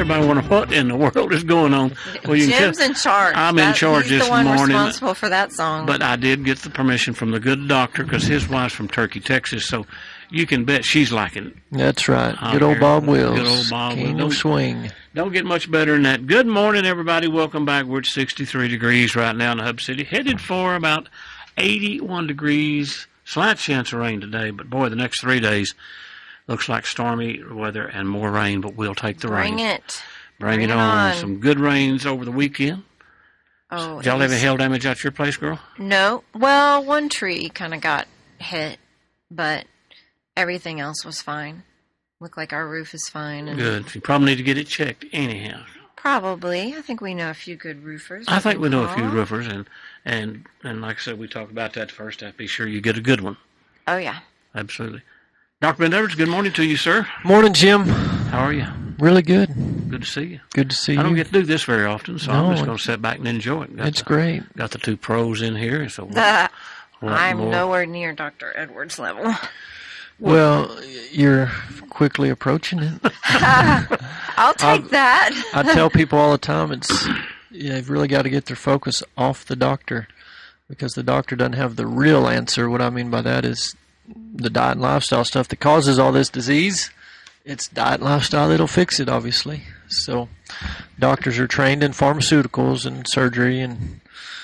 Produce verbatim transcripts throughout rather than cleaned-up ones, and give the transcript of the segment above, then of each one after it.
everybody wondering what in the world is going on. Well, you Jim's can in charge. I'm that, in charge he's this the one morning. responsible for that song. But I did get the permission from the good doctor because his wife's from Turkey, Texas. So you can bet she's liking it. That's right. Out Good old here. Bob Wills. Good old Bob King Wills. of swing. Don't get much better than that. Good morning, everybody. Welcome back. We're at sixty-three degrees right now in the Hub City. Headed for about eighty-one degrees. Slight chance of rain today, but boy, the next three days looks like stormy weather and more rain, but we'll take the Bring rain. it. Bring, Bring it it on. on. Some good rains over the weekend. Oh, Did y'all it have any was- hail damage out your place, girl? No. Well, one tree kind of got hit, but everything else was fine. Looked like our roof is fine. And Good. You probably need to get it checked anyhow. Probably. I think we know a few good roofers. I think can we know a few call. roofers, and, and, and like I said, we talked about that first half. Be sure you get a good one. Oh, yeah. Absolutely. Doctor Ben Edwards, good morning to you, sir. Morning, Jim. How are you? Really good. Good to see you. Good to see I don't you. get to do this very often, so No, I'm just going to sit back and enjoy it. Got It's the, great. Got the two pros in here, so we'll- Uh, we'll let I'm more- nowhere near Doctor Edwards' level. Well, you're quickly approaching it. I'll take Um, that. I tell people all the time, it's yeah, they've really got to get their focus off the doctor because the doctor doesn't have the real answer. What I mean by that is the diet and lifestyle stuff that causes all this disease. It's diet and lifestyle that'll fix it, obviously. So doctors are trained in pharmaceuticals and surgery, and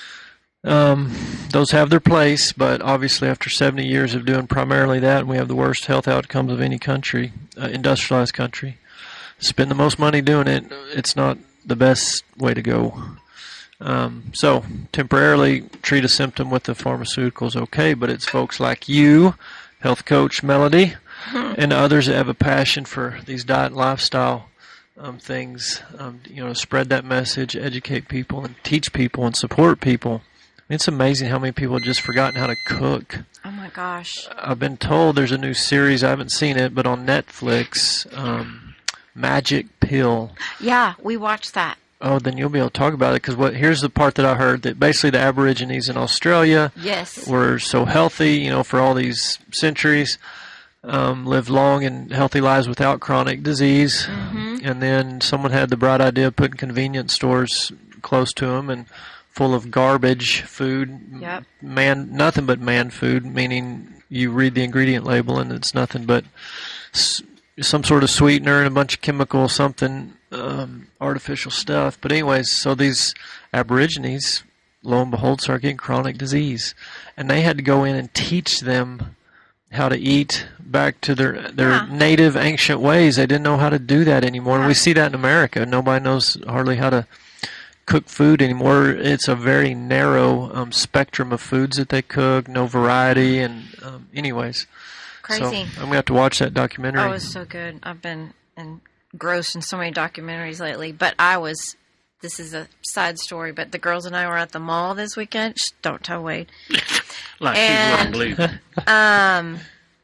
um, those have their place. But obviously, after seventy years of doing primarily that, and we have the worst health outcomes of any country, uh, industrialized country, spend the most money doing it, it's not the best way to go. Um, so temporarily treat a symptom with the pharmaceuticals, okay, but it's folks like you, health coach Melody, and others that have a passion for these diet and lifestyle um, things, um, you know, spread that message, educate people, and teach people and support people. It's amazing how many people have just forgotten how to cook. Oh, my gosh. I've been told there's a new series, I haven't seen it, but on Netflix, um, Magic Pill. Yeah, we watched that. Oh, then you'll be able to talk about it, because what here's the part that I heard, that basically the Aborigines in Australia Yes. were so healthy, you know, for all these centuries, um, lived long and healthy lives without chronic disease. Mm-hmm. And then someone had the bright idea of putting convenience stores close to them and full of garbage food, Yep. man, nothing but man food, meaning you read the ingredient label and it's nothing but s- some sort of sweetener and a bunch of chemical something, um, artificial stuff. But anyways, so these Aborigines, lo and behold, start getting chronic disease, and they had to go in and teach them how to eat back to their their Yeah. native ancient ways. They didn't know how to do that anymore. And we see that in America. Nobody knows hardly how to cook food anymore. It's a very narrow um, spectrum of foods that they cook, no variety, and um, anyways. Crazy. So I'm going to have to watch that documentary. Oh, it was so good. I've been engrossed in so many documentaries lately, but I was, this is a side story, but the girls and I were at the mall this weekend. Shh, don't tell Wade. Like And- you wouldn't believe it. Um,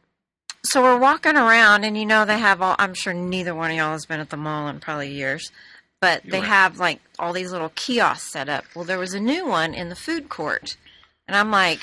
so we're walking around, and you know they have all, I'm sure neither one of y'all has been at the mall in probably years, but they You're right. have like all these little kiosks set up. Well, there was a new one in the food court, and I'm like,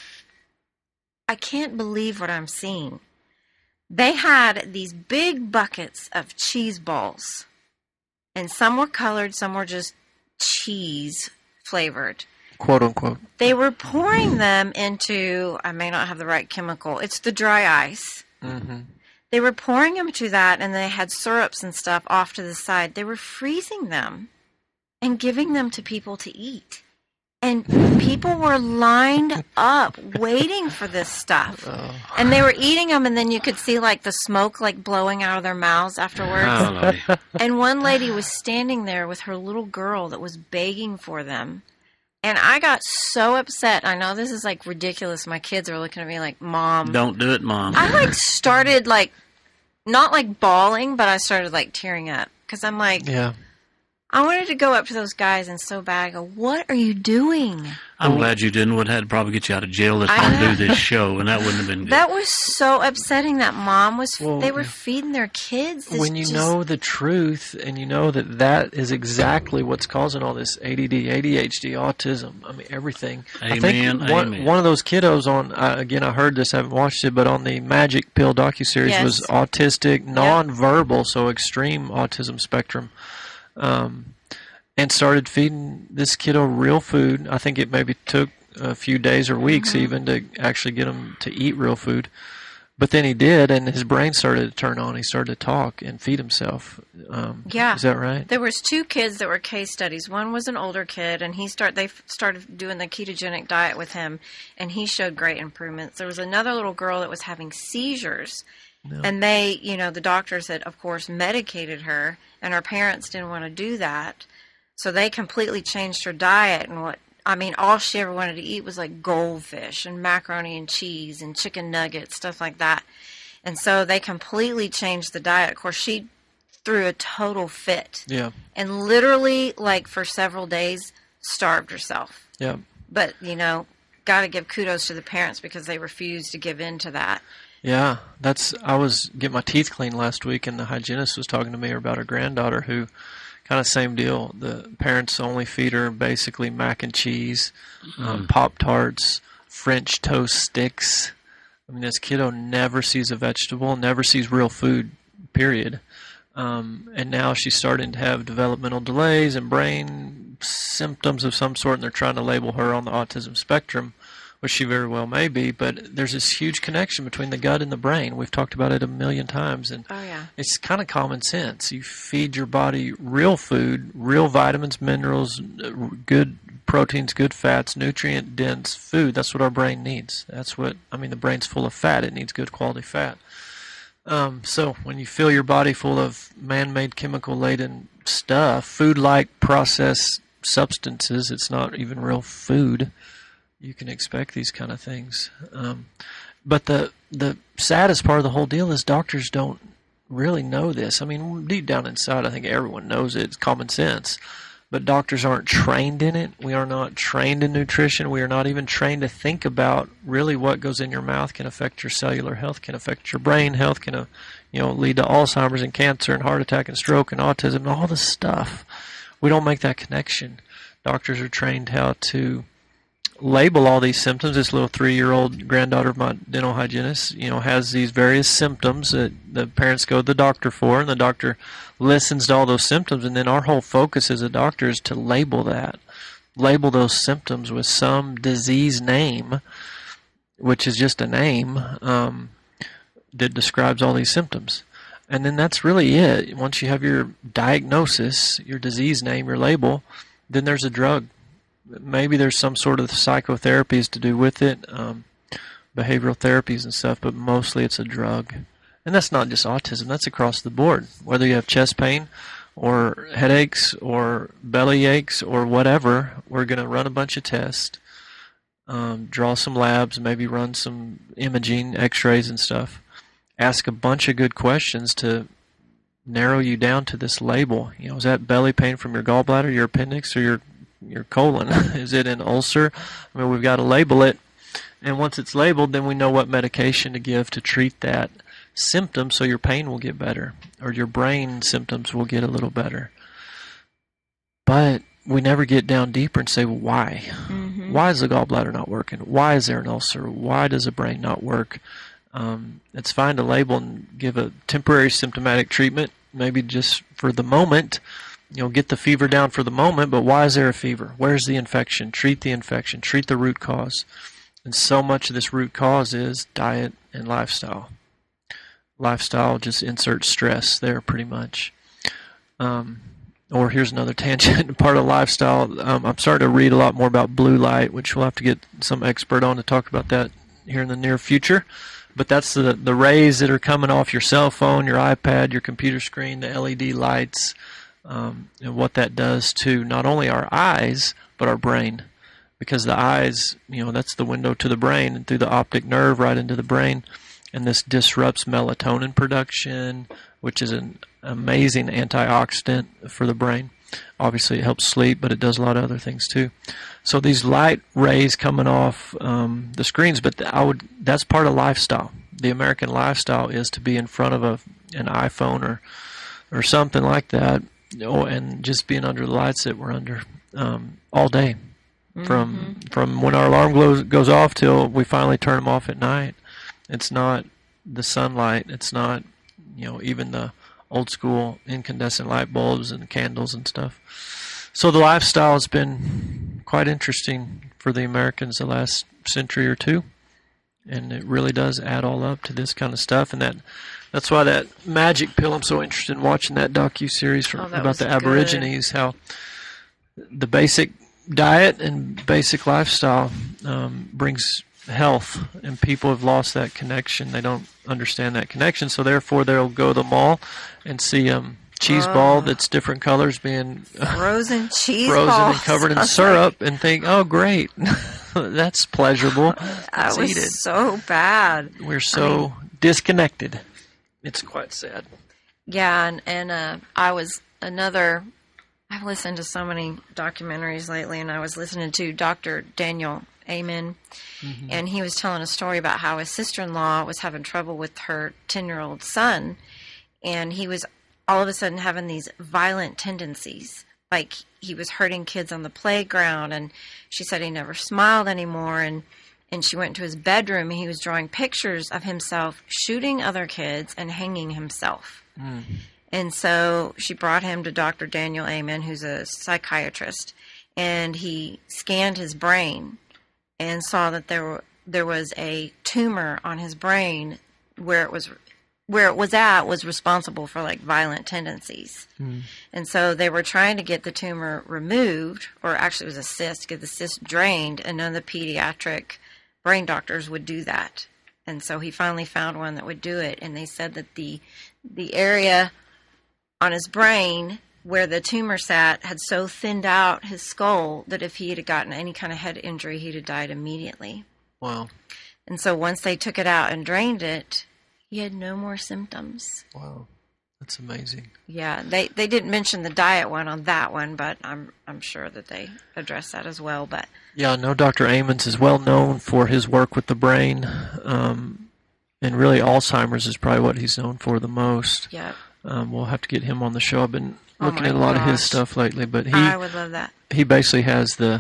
I can't believe what I'm seeing. They had these big buckets of cheese balls, and some were colored, some were just cheese flavored. Quote unquote. They were pouring them into, I may not have the right chemical, it's the dry ice. Mm-hmm. They were pouring them to that, and they had syrups and stuff off to the side. They were freezing them and giving them to people to eat. And people were lined up waiting for this stuff. Oh. And they were eating them, and then you could see like the smoke like blowing out of their mouths afterwards. Oh, Lordy. And one lady was standing there with her little girl that was begging for them. And I got so upset. I know this is like ridiculous. My kids are looking at me like, Mom. Don't do it, Mom. I like started like, not like bawling, but I started like tearing up. Because I'm like, Yeah. I wanted to go up to those guys and so bad. I go, what are you doing? I'm glad you didn't. Would have to probably get you out of jail this I time to know. do this show, and that wouldn't have been good. That was so upsetting. That mom was, Well, they were feeding their kids. This When you just- know the truth and you know that that is exactly what's causing all this A D D, A D H D, autism, I mean, everything. I think Amen, one, amen. one of those kiddos on, uh, again, I heard this, I haven't watched it, but on the Magic Pill docuseries Yes. was autistic, non-verbal, so extreme autism spectrum. um, and started feeding this kiddo real food. I think it maybe took a few days or weeks Mm-hmm. even to actually get him to eat real food. But then he did, and his brain started to turn on. He started to talk and feed himself. Um, Yeah. Is that right? There was two kids that were case studies. One was an older kid, and he start they f- started doing the ketogenic diet with him, and he showed great improvements. There was another little girl that was having seizures, No. and they, you know, the doctors had, of course, medicated her, and her parents didn't want to do that, so they completely changed her diet. And what I mean, all she ever wanted to eat was like goldfish and macaroni and cheese and chicken nuggets, stuff like that. And so they completely changed the diet. Of course, she threw a total fit Yeah. and literally, like, for several days, starved herself. Yeah. But, you know, got to give kudos to the parents because they refused to give in to that. Yeah, that's. I was getting my teeth cleaned last week, and the hygienist was talking to me about her granddaughter, who, kind of same deal. The parents only feed her basically mac and cheese, um, Pop Tarts, French toast sticks. I mean, this kiddo never sees a vegetable, never sees real food. Period. Um, and now she's starting to have developmental delays and brain symptoms of some sort, and they're trying to label her on the autism spectrum, which she very well may be, but there's this huge connection between the gut and the brain. We've talked about it a million times, and Oh, yeah. it's kind of common sense. You feed your body real food, real vitamins, minerals, good proteins, good fats, nutrient-dense food. That's what our brain needs. That's what, I mean, the brain's full of fat. It needs good quality fat. Um, so when you fill your body full of man-made chemical-laden stuff, food-like processed substances, it's not even real food, you can expect these kind of things. Um, but the the saddest part of the whole deal is doctors don't really know this. I mean, deep down inside, I think everyone knows it. It's common sense. But doctors aren't trained in it. We are not trained in nutrition. We are not even trained to think about really what goes in your mouth can affect your cellular health, can affect your brain health, can uh, you know lead to Alzheimer's and cancer and heart attack and stroke and autism and all this stuff. We don't make that connection. Doctors are trained how to label all these symptoms. This little three-year-old granddaughter of my dental hygienist, you know, has these various symptoms that the parents go to the doctor for, and the doctor listens to all those symptoms, and then our whole focus as a doctor is to label that, label those symptoms with some disease name, which is just a name um, that describes all these symptoms. And then that's really it. Once you have your diagnosis, your disease name, your label, then there's a drug. Maybe there's some sort of psychotherapies to do with it, um, behavioral therapies and stuff, but mostly it's a drug. And that's not just autism, that's across the board. Whether you have chest pain or headaches or belly aches or whatever, we're going to run a bunch of tests, um, draw some labs, maybe run some imaging, x-rays and stuff, ask a bunch of good questions to narrow you down to this label. You know, is that belly pain from your gallbladder, your appendix, or your your colon? Is it an ulcer? I mean, we've got to label it, and once it's labeled, then we know what medication to give to treat that symptom so your pain will get better, or your brain symptoms will get a little better. But we never get down deeper and say, well, why? Mm-hmm. Why is the gallbladder not working? Why is there an ulcer? Why does the brain not work? Um, it's fine to label and give a temporary symptomatic treatment, maybe just for the moment. You know, get the fever down for the moment, but why is there a fever? Where's the infection? Treat the infection. Treat the root cause. And so much of this root cause is diet and lifestyle. Lifestyle just inserts stress there pretty much. Um, or here's another tangent. Part of lifestyle, um, I'm starting to read a lot more about blue light, which we'll have to get some expert on to talk about that here in the near future. But that's the, the rays that are coming off your cell phone, your iPad, your computer screen, the L E D lights, Um, and what that does to not only our eyes, but our brain. Because the eyes, you know, that's the window to the brain and through the optic nerve right into the brain. And this disrupts melatonin production, which is an amazing antioxidant for the brain. Obviously, it helps sleep, but it does a lot of other things too. So these light rays coming off um, the screens, but I would that's part of lifestyle. The American lifestyle is to be in front of a an iPhone or or something like that, and just being under the lights that we're under um, all day, mm-hmm. from from when our alarm goes goes off till we finally turn them off at night. It's not the sunlight. It's not, you know, even the old school incandescent light bulbs and candles and stuff. So the lifestyle has been quite interesting for the Americans the last century or two. And it really does add all up to this kind of stuff. And that that's why that magic pill, I'm so interested in watching that docu-series from, Oh, that about was the good. Aborigines, how the basic diet and basic lifestyle um, brings health, and people have lost that connection. They don't understand that connection, so therefore they'll go to the mall and see um cheese Oh. ball that's different colors being Frozen cheese frozen balls. and covered in I was syrup, and think, oh great, that's pleasurable. like, That Let's was eat it. so bad. We're so disconnected. It's quite sad. Yeah, and, and uh, I was another. I've listened to so many documentaries lately, and I was listening to Doctor Daniel Amen, Mm-hmm. and he was telling a story about how his sister-in-law was having trouble with her ten-year-old son, and he was all of a sudden having these violent tendencies. Like, he was hurting kids on the playground, and she said he never smiled anymore, and and she went to his bedroom, and he was drawing pictures of himself shooting other kids and hanging himself. Mm. And so she brought him to Doctor Daniel Amen, who's a psychiatrist, and he scanned his brain and saw that there were, there was a tumor on his brain where it was where it was at was responsible for like violent tendencies. Mm. And so they were trying to get the tumor removed, or actually it was a cyst, get the cyst drained, and none of the pediatric brain doctors would do that. And so he finally found one that would do it, and they said that the the area on his brain where the tumor sat had so thinned out his skull that if he had gotten any kind of head injury, he'd have died immediately. Wow. And so once they took it out and drained it, he had no more symptoms. Wow. That's amazing. Yeah, they, they didn't mention the diet one on that one, but I'm I'm sure that they addressed that as well. But Yeah, I know Doctor Amons is well known for his work with the brain, um, and really Alzheimer's is probably what he's known for the most. yeah, Um, we'll have to get him on the show. I've been Oh looking my at a lot of his gosh. stuff lately, but he I would love that. he basically has the,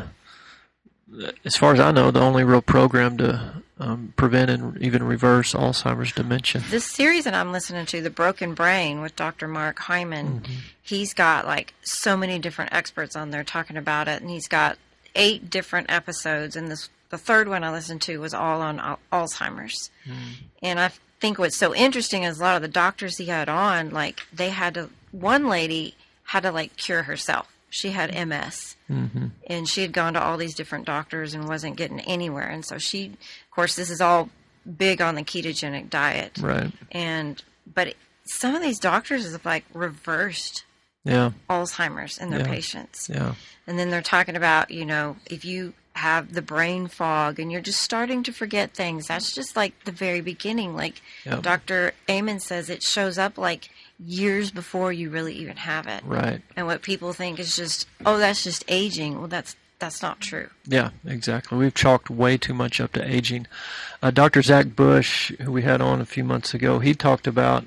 as far as I know, the only real program to um, prevent and even reverse Alzheimer's dementia. This series that I'm listening to, The Broken Brain with Doctor Mark Hyman, Mm-hmm. he's got like so many different experts on there talking about it, and he's got eight different episodes, and this the third one I listened to was all on al- Alzheimer's. Mm. And I think what's so interesting is a lot of the doctors he had on, like they had to, one lady had to like cure herself. She had M S. Mm-hmm. And she had gone to all these different doctors and wasn't getting anywhere. And so she, of course, this is all big on the ketogenic diet. Right. And, but some of these doctors have like reversed Yeah. Alzheimer's in their Yeah. patients. Yeah. And then they're talking about, you know, if you have the brain fog and you're just starting to forget things, that's just like the very beginning. Like Yep. Doctor Amen says, it shows up like years before you really even have it. Right. And what people think is just, oh, that's just aging. Well, that's that's not true. Yeah, exactly. We've chalked way too much up to aging. Uh, Doctor Zach Bush, who we had on a few months ago, he talked about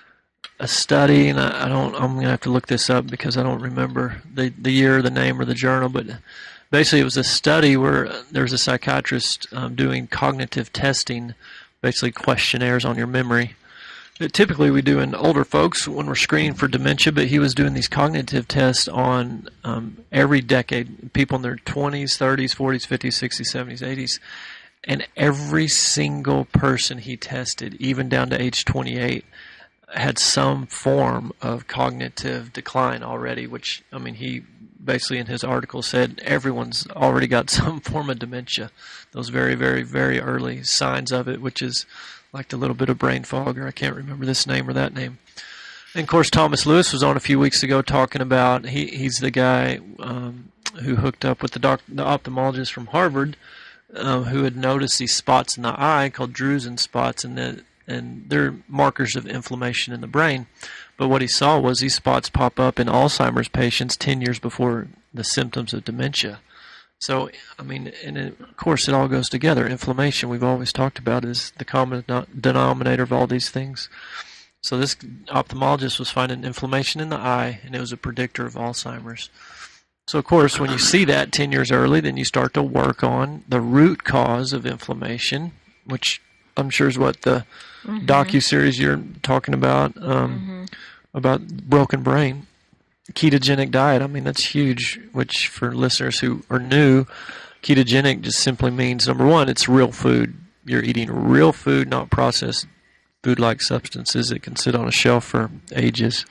a study, and I, I don't. I'm gonna have to look this up because I don't remember the the year, the name, or the journal. But basically, it was a study where uh, there was a psychiatrist um, doing cognitive testing, basically questionnaires on your memory. That typically we do in older folks when we're screening for dementia, but he was doing these cognitive tests on um, every decade, people in their twenties, thirties, forties, fifties, sixties, seventies, eighties, and every single person he tested, even down to age twenty-eight, had some form of cognitive decline already, which, I mean, he basically in his article said everyone's already got some form of dementia, those very, very, very early signs of it, which is like the little bit of brain fog, or I can't remember this name or that name. And of course, Thomas Lewis was on a few weeks ago talking about, he he's the guy um, who hooked up with the, doc, the ophthalmologist from Harvard, uh, who had noticed these spots in the eye called Drusen spots, and the, and they're markers of inflammation in the brain. But what he saw was these spots pop up in Alzheimer's patients ten years before the symptoms of dementia. So, I mean, and it, of course it all goes together. Inflammation, we've always talked about, is the common denominator of all these things. So this ophthalmologist was finding inflammation in the eye, and it was a predictor of Alzheimer's. So, of course, when you see that ten years early, then you start to work on the root cause of inflammation, which I'm sure is what the Mm-hmm. docu-series you're talking about um, Mm-hmm. about broken brain. Ketogenic diet, I mean, that's huge, which for listeners who are new, ketogenic just simply means, number one, it's real food. You're eating real food, not processed food-like substances that can sit on a shelf for ages.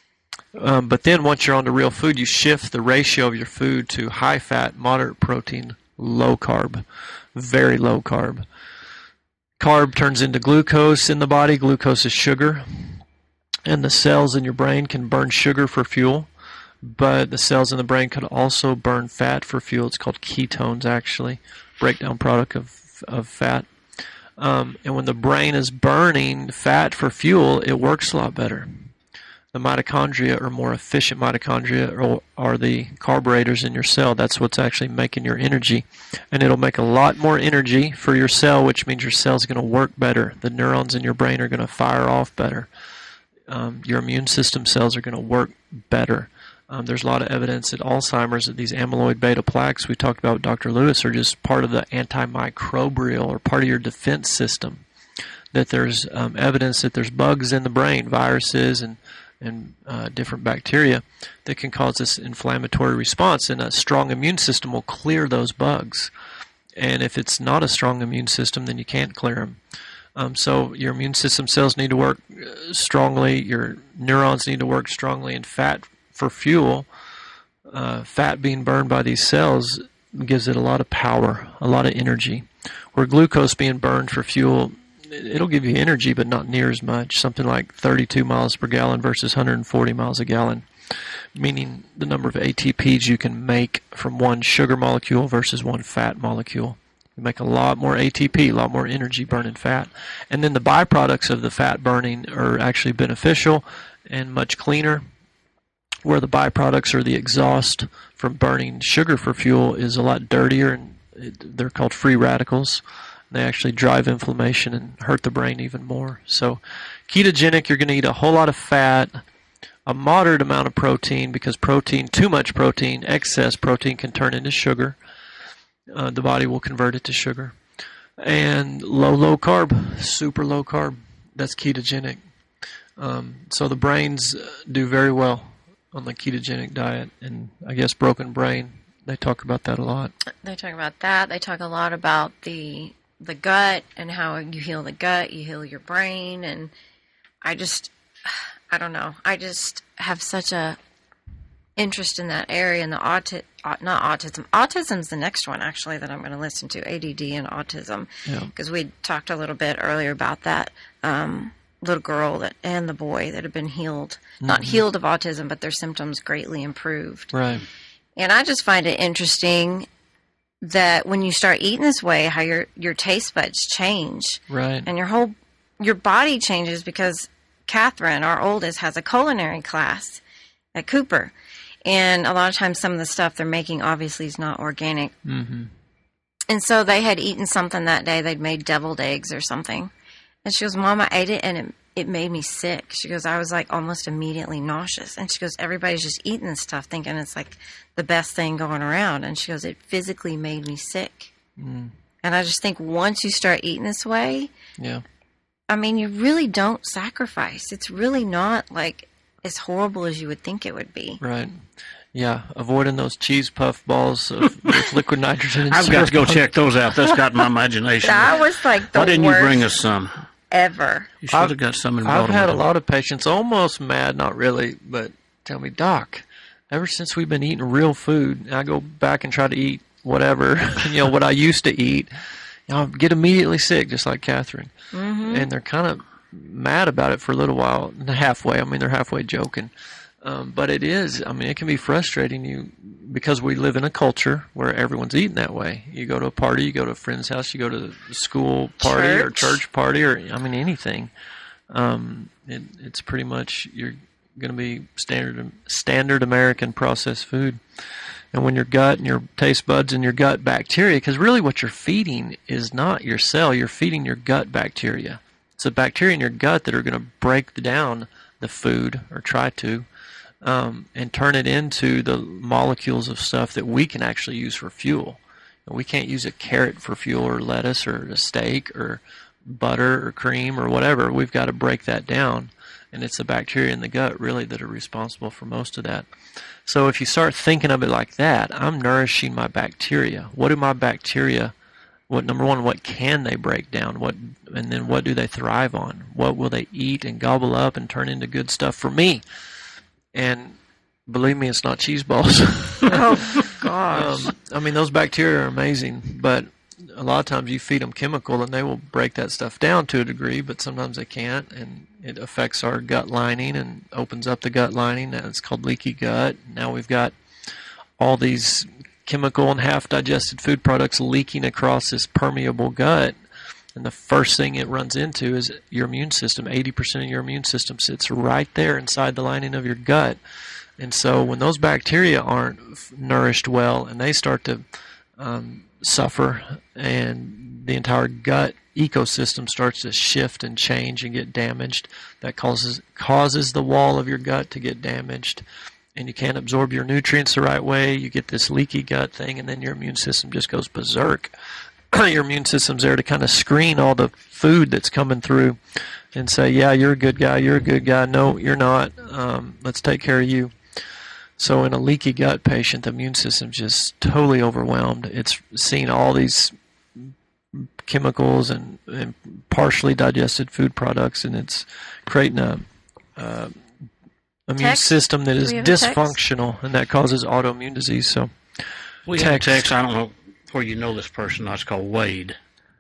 Um, but then once you're on to real food, you shift the ratio of your food to high fat, moderate protein, low carb, very low carb. Carb turns into glucose in the body. Glucose is sugar. And the cells in your brain can burn sugar for fuel. But the cells in the brain could also burn fat for fuel. It's called ketones, actually, breakdown product of, of fat. Um, and when the brain is burning fat for fuel, it works a lot better. The mitochondria are more efficient. Mitochondria are, are the carburetors in your cell. That's what's actually making your energy. And it'll make a lot more energy for your cell, which means your cell's going to work better. The neurons in your brain are going to fire off better. Um, your immune system cells are going to work better. Um, there's a lot of evidence that Alzheimer's, that these amyloid beta plaques we talked about with Doctor Lewis, are just part of the antimicrobial or part of your defense system. That there's um, evidence that there's bugs in the brain, viruses and and uh, different bacteria that can cause this inflammatory response, and a strong immune system will clear those bugs. And if it's not a strong immune system, then you can't clear them. Um, so your immune system cells need to work strongly, your neurons need to work strongly, and fat for fuel, uh, fat being burned by these cells gives it a lot of power, a lot of energy. Where glucose being burned for fuel, it'll give you energy, but not near as much, something like thirty-two miles per gallon versus one hundred forty miles a gallon, meaning the number of A T Ps you can make from one sugar molecule versus one fat molecule. You make a lot more A T P, a lot more energy burning fat. And then the byproducts of the fat burning are actually beneficial and much cleaner, where the byproducts or the exhaust from burning sugar for fuel is a lot dirtier, and it, they're called free radicals. They actually drive inflammation and hurt the brain even more. So ketogenic, you're going to eat a whole lot of fat, a moderate amount of protein, because protein, too much protein, excess protein can turn into sugar. Uh, the body will convert it to sugar. And low, low carb, super low carb. That's ketogenic. Um, so the brains do very well on the ketogenic diet. And I guess broken brain, they talk about that a lot. They talk about that. They talk a lot about the the gut and how you heal the gut, you heal your brain. And I just, I don't know. I just have such a interest in that area, and the auti- not autism. Autism's the next one, actually, that I'm going to listen to, A D D and autism, because yeah. we talked a little bit earlier about that um, little girl that and the boy that have been healed, mm-hmm. not healed of autism, but their symptoms greatly improved. Right. And I just find it interesting that when you start eating this way, how your your taste buds change, right, and your whole your body changes, because Catherine, our oldest, has a culinary class at Cooper. And a lot of times some of the stuff they're making obviously is not organic. Mm-hmm. And so they had eaten something that day. They'd made deviled eggs or something. And she goes, Mom, I ate it and it, it made me sick. She goes, I was like almost immediately nauseous. And she goes, everybody's just eating this stuff thinking it's like the best thing going around. And she goes, it physically made me sick. Mm. And I just think once you start eating this way, yeah, I mean, you really don't sacrifice. It's really not like as horrible as you would think it would be. Right. Yeah, avoiding those cheese puff balls of with liquid nitrogen. I've got to go check those out. That's got my imagination. That was like the Why didn't worst you bring us some? Ever. You should have got some and brought I've them had with a them. lot of patients almost mad, not really, but tell me, Doc, ever since we've been eating real food, I go back and try to eat whatever, you know, what I used to eat, you know, I get immediately sick, just like Catherine. Mm-hmm. And they're kind of mad about it for a little while, halfway. I mean, they're halfway joking. Um, but it is, I mean, it can be frustrating you because we live in a culture where everyone's eating that way. You go to a party, you go to a friend's house, you go to a school party church. or church party or, I mean, anything. Um, it, it's pretty much, you're going to be standard standard American processed food. And when your gut and your taste buds and your gut bacteria, because really what you're feeding is not your cell, you're feeding your gut bacteria. It's the bacteria in your gut that are going to break down the food, or try to, um, and turn it into the molecules of stuff that we can actually use for fuel. We can't use a carrot for fuel, or lettuce, or a steak, or butter or cream or whatever, we've got to break that down. And it's the bacteria in the gut really that are responsible for most of that. So if you start thinking of it like that, I'm nourishing my bacteria. What do my bacteria, what number one, what can they break down? What and then what do they thrive on? What will they eat and gobble up and turn into good stuff for me? And believe me, it's not cheese balls. Oh, gosh. um, I mean, those bacteria are amazing, but a lot of times you feed them chemical and they will break that stuff down to a degree, but sometimes they can't, and it affects our gut lining and opens up the gut lining. And it's called leaky gut. Now we've got all these chemical and half-digested food products leaking across this permeable gut, and the first thing it runs into is your immune system. eighty percent of your immune system sits right there inside the lining of your gut. And so when those bacteria aren't nourished well and they start to um, suffer, and the entire gut ecosystem starts to shift and change and get damaged, that causes causes the wall of your gut to get damaged, and you can't absorb your nutrients the right way. You get this leaky gut thing, and then your immune system just goes berserk. Your immune system's there to kind of screen all the food that's coming through and say, yeah, you're a good guy, you're a good guy. No, you're not. Um, let's take care of you. So in a leaky gut patient, the immune system's just totally overwhelmed. It's seeing all these chemicals and, and partially digested food products, and it's creating a uh, immune Text? system that Do is we have a text? dysfunctional, and that causes autoimmune disease. So We Text. have a text. I don't know where you know this person. That's called Wade.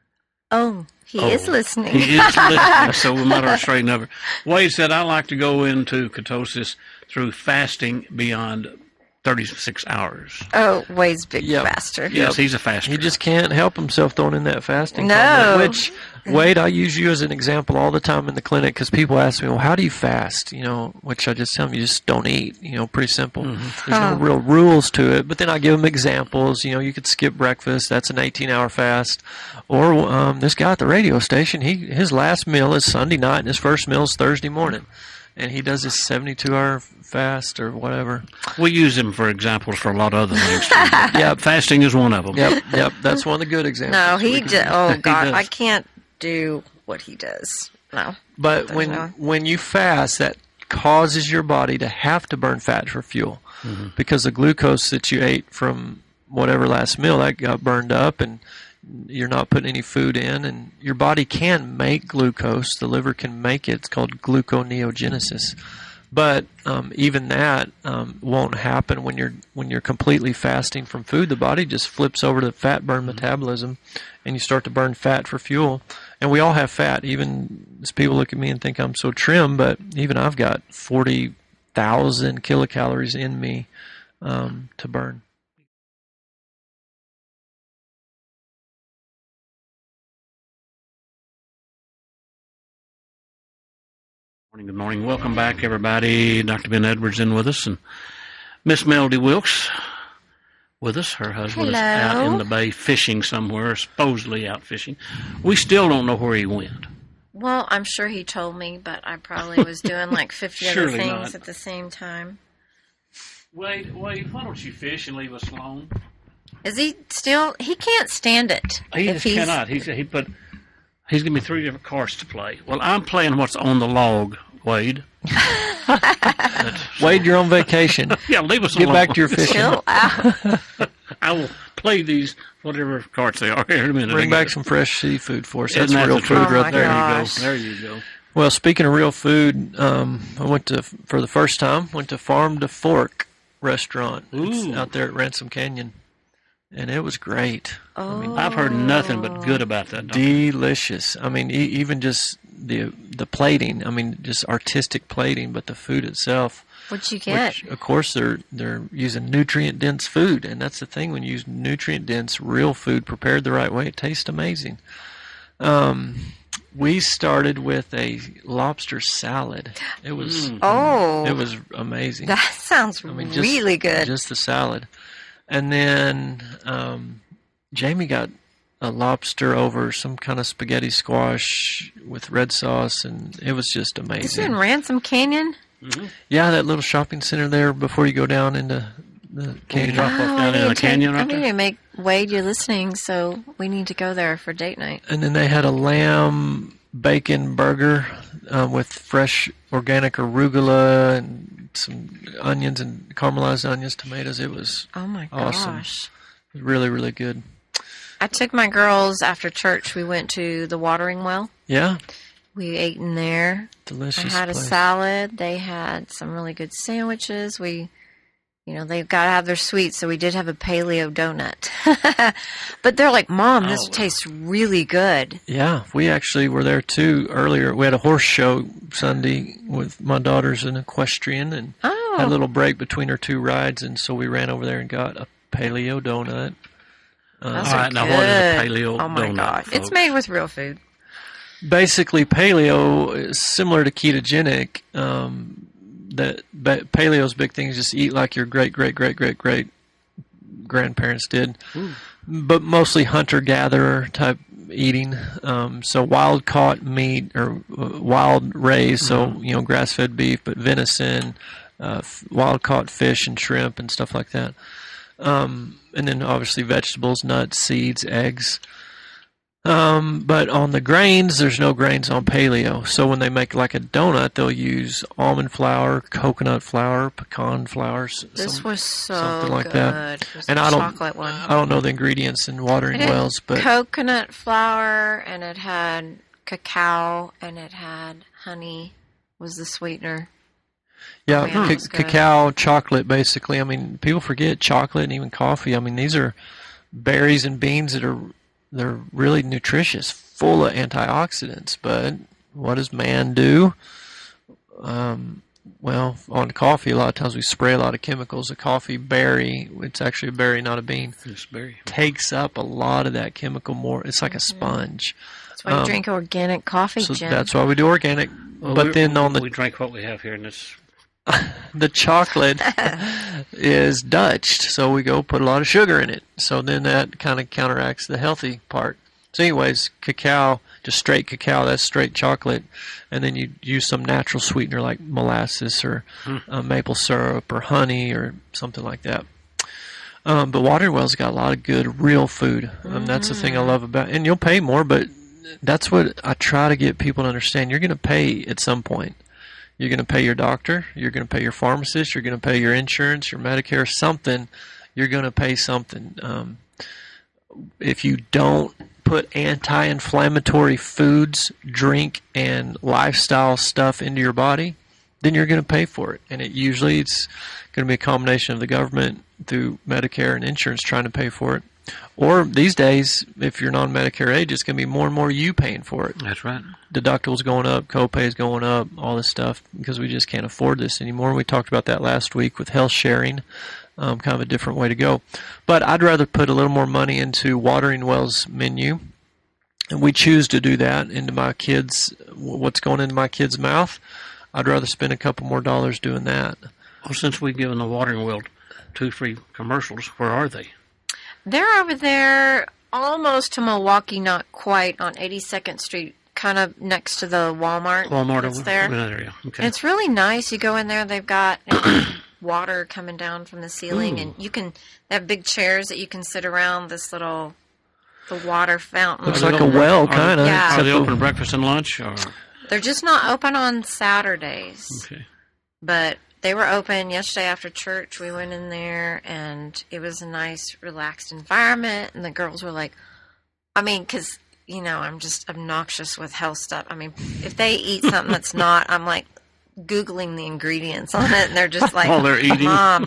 Oh, he Oh, is listening. He is listening, so we might have straightened over. Wade said, I like to go into ketosis through fasting beyond thirty-six hours. Oh, Wade's big Yep. faster. Yes, he's a faster. he just can't help himself throwing in that fasting No. comment, which, Wade, I use you as an example all the time in the clinic because people ask me, well, how do you fast? You know, which I just tell them, you just don't eat. You know, pretty simple. Mm-hmm. There's Huh. no real rules to it, but then I give them examples. You know, you could skip breakfast. That's an eighteen-hour fast. Or um, this guy at the radio station, he his last meal is Sunday night and his first meal is Thursday morning. And he does this seventy-two hour fast or whatever. We use him for examples for a lot of other things, too. Yep. Fasting is one of them. Yep, yep. That's one of the good examples. No, he We can- d- Oh, he God. does. I can't do what he does. No. But There's when no- when you fast, that causes your body to have to burn fat for fuel, because the glucose that you ate from whatever last meal that got burned up, and you're not putting any food in, and your body can make glucose. The liver can make it. It's called gluconeogenesis. But um, even that um, won't happen when you're when you're completely fasting from food. The body just flips over to fat burn metabolism, and you start to burn fat for fuel. And we all have fat. Even as people look at me and think I'm so trim, but even I've got forty thousand kilocalories in me um, to burn. Morning, good morning. Welcome back, everybody. Doctor Ben Edwards in with us, and Miss Melody Wilkes with us. Her husband is out Hello. in the bay fishing somewhere, supposedly out fishing. We still don't know where he went. Well, I'm sure he told me, but I probably was doing like fifty other Surely things not. at the same time. Wade, Wade, why don't you fish and leave us alone? Is he still? He can't stand it. He if just he's, cannot. He's he put. He's giving me three different cards to play. Well, I'm playing what's on the log, Wade. That's- Wade, you're on vacation. yeah, leave us Get alone. back to your fishing. Chill out. I will play these whatever cards they are here in a minute. Bring I back guess. some fresh seafood for us. Isn't That's that real the food truth? Oh, right my there. gosh. There you go. There you go. Well, speaking of real food, um, I went to for the first time went to Farm to Fork restaurant. It's Ooh. out there at Ransom Canyon, and it was great. Oh. I've heard nothing but good about that. Doctor. Delicious. I mean, e- even just the the plating. I mean, just artistic plating, but the food itself. What'd you get? Which, of course, they're they're using nutrient dense food, and that's the thing. When you use nutrient dense real food prepared the right way, it tastes amazing. Um, we started with a lobster salad. It was Mm. Oh. it was amazing. That sounds I mean, just, really good. Just the salad, and then um, Jamie got a lobster over some kind of spaghetti squash with red sauce, and it was just Is it amazing. in Ransom Canyon? Mhm. Yeah, that little shopping center there before you go down into The Can you canyon. drop off Oh, down I in need the to take- canyon right I need there? to make Wade. You're listening, so we need to go there for date night. And then they had a lamb bacon burger um, with fresh organic arugula and some onions and caramelized onions, tomatoes. It was Oh my Awesome. gosh! really, really good. I took my girls after church. We went to the watering well. Yeah, We ate in there. delicious I had place. a salad. They had some really good sandwiches. We, you know, they've got to have their sweets, so we did have a paleo donut. But they're like, Mom, this Oh. tastes really good. Yeah, we actually were there too earlier. We had a horse show Sunday with my daughter's an equestrian and Oh, had a little break between her two rides, and so we ran over there and got a paleo donut. Uh, those All are right, now what is a good. paleo Oh my donut, gosh, it's folks? made with real food. basically, paleo is similar to ketogenic. Um, that ba- paleo's big thing is just eat like your great, great, great, great, great grandparents did, Ooh. but mostly hunter-gatherer type eating. Um, so wild caught meat or uh, wild raised, so you know grass-fed beef, but venison, uh, f- wild caught fish and shrimp and stuff like that. Um, and then obviously vegetables, nuts, seeds, eggs. Um, but on the grains, there's no grains on paleo. So when they make like a donut, they'll use almond flour, coconut flour, pecan flour. s- This some- was so something like good. that. It was and the I don't, chocolate one. I don't know the ingredients in watering It had wells, but coconut flour, and it had cacao, and it had honey was the sweetener. yeah, man, ca- it was good. cacao, chocolate, basically. I mean, people forget chocolate and even coffee. I mean, these are berries and beans that are they're really nutritious, full of antioxidants. But what does man do? Um, well, on coffee, a lot of times we spray a lot of chemicals. A coffee berry, it's actually a berry, not a bean, It's berry. takes up a lot of that chemical more. It's like a sponge. That's why you Um, drink organic coffee, So Jim. that's why we do organic. Well, but we- then on the we drink what we have here in this. the chocolate is Dutched, so we go put a lot of sugar in it. So then that kind of counteracts the healthy part. So anyways, cacao, just straight cacao, that's straight chocolate. And then you use some natural sweetener like molasses or uh, maple syrup or honey or something like that. Um, but Watering Well's got a lot of good real food. Um, that's the thing I love about it. And you'll pay more, but that's what I try to get people to understand. You're going to pay at some point. You're going to pay your doctor. You're going to pay your pharmacist. You're going to pay your insurance, your Medicare, something. You're going to pay something. Um, if you don't put anti-inflammatory foods, drink, and lifestyle stuff into your body, then you're going to pay for it. And it usually it's going to be a combination of the government through Medicare and insurance trying to pay for it. Or these days, if you're non-Medicare age, it's going to be more and more you paying for it. That's right. Deductibles going up, co-pays going up, all this stuff because we just can't afford this anymore. We talked about that last week with health sharing, um, kind of a different way to go. But I'd rather put a little more money into Watering Well's menu, and we choose to do that into my kids. What's going into my kid's mouth? I'd rather spend a couple more dollars doing that. Well, since we've given the Watering Well two free commercials, where are they? They're over there almost to Milwaukee, not quite, on eighty-second Street, kind of next to the Walmart. Walmart that's over there. in that area. Okay. And it's really nice. You go in there, they've got you know, water coming down from the ceiling, Ooh. and you can they have big chairs that you can sit around this little the water fountain. Looks Are they like a open- well, are- kind of. Yeah. Are they open breakfast and lunch? Or They're just not open on Saturdays. okay. But they were open yesterday after church. We went in there, and it was a nice, relaxed environment. And the girls were like, I mean, because, you know, I'm just obnoxious with health stuff. I mean, if they eat something that's not, I'm like Googling the ingredients on it, and they're just like, While they're eating. Mom,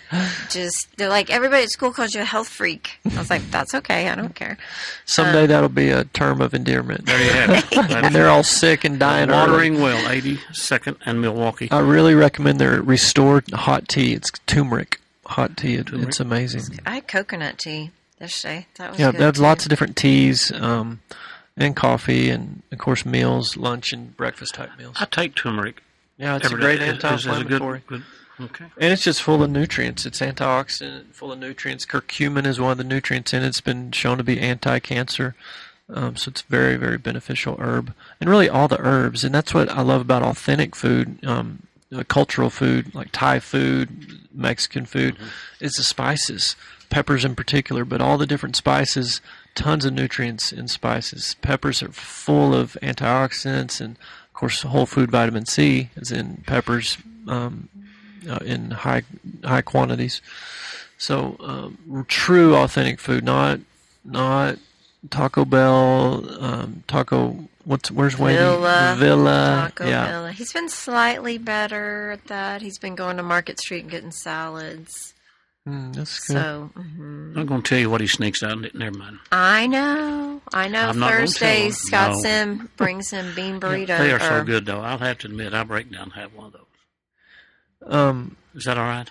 just, they're like, everybody at school calls you a health freak. I was like, that's okay. I don't care. Someday that'll be a term of endearment. There you have it. When That's they're all sick and dying early. Watering Well, eighty-second and Milwaukee. I really recommend their restored hot tea. It's turmeric hot tea. It, Turmeric. It's amazing. I had coconut tea yesterday. That was Yeah, good. there's too. lots of different teas um, and coffee and, of course, meals, lunch and breakfast type meals. I take turmeric. Yeah, it's a every great day. Is- is it a anti-inflammatory. Good, good, okay. And it's just full of nutrients. It's antioxidant, full of nutrients. Curcumin is one of the nutrients in it. It's been shown to be anti-cancer. Um, so it's very, very beneficial herb. And really all the herbs. And that's what I love about authentic food. Um, uh, cultural food, like Thai food, Mexican food, mm-hmm. is the spices, peppers in particular, but all the different spices, tons of nutrients in spices. Peppers are full of antioxidants, and of course, whole food vitamin C is in peppers um, uh, in high high quantities. So, um, true, authentic food, not not Taco Bell, um, Taco. What's where's Wade? Villa, Villa, Taco yeah. Villa. He's been slightly better at that. He's been going to Market Street and getting salads. Mm, that's good. So, mm-hmm. I'm not going to tell you what he sneaks out. Never mind. I know, I know. I'm not gonna Thursdays, tell him. Scott No. Sim brings him bean burrito. Yeah, they are so or- good, though. I'll have to admit, I break down and have one of those. Um, Is that all right?